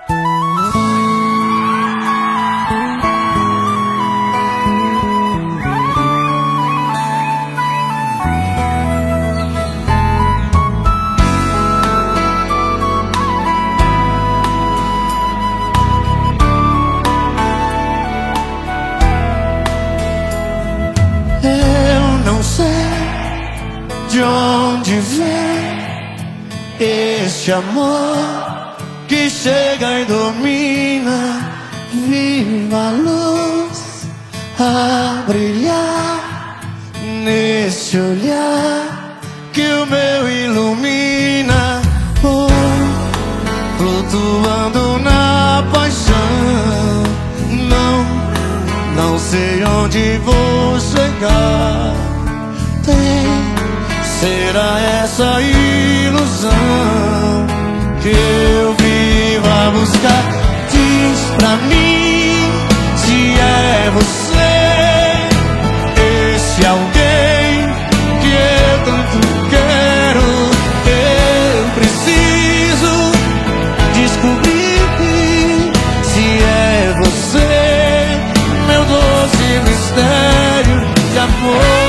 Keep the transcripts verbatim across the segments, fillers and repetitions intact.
Eu não sei de onde vem este amor que chega e domina. Viva a luz a brilhar nesse olhar que o meu ilumina. Oh, flutuando na paixão, não, não sei onde vou chegar. Tem, será essa ilusão que eu vivo a buscar? Diz pra mim se é você, esse alguém que eu tanto quero. Eu preciso descobrir se é você, meu doce mistério de amor.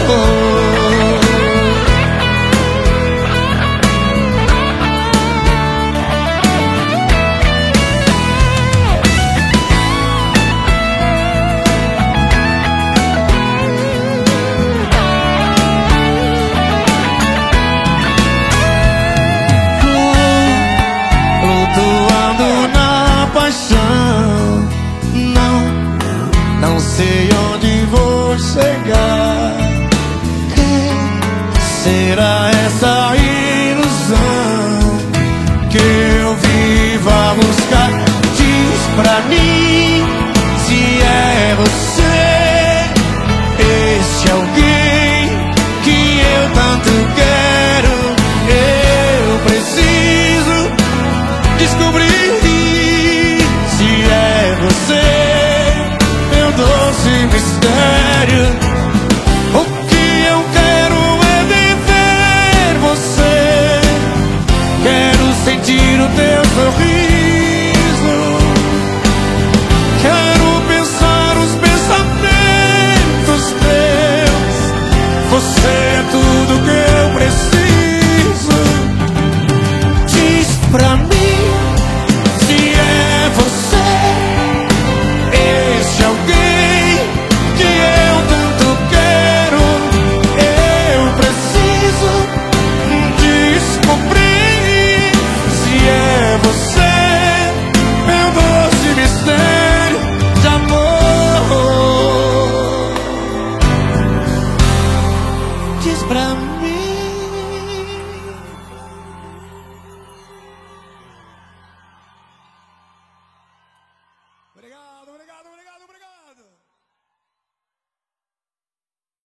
Não, não sei onde vou chegar. Que será essa ilusão que eu vivo a buscar? Diz pra mim se é você, esse alguém que eu tanto quero. Eu preciso descobrir mistério. O que eu quero é viver você. Quero sentir o teu sorriso. Quero pensar os pensamentos teus. Você é tudo que eu preciso. Diz pra mim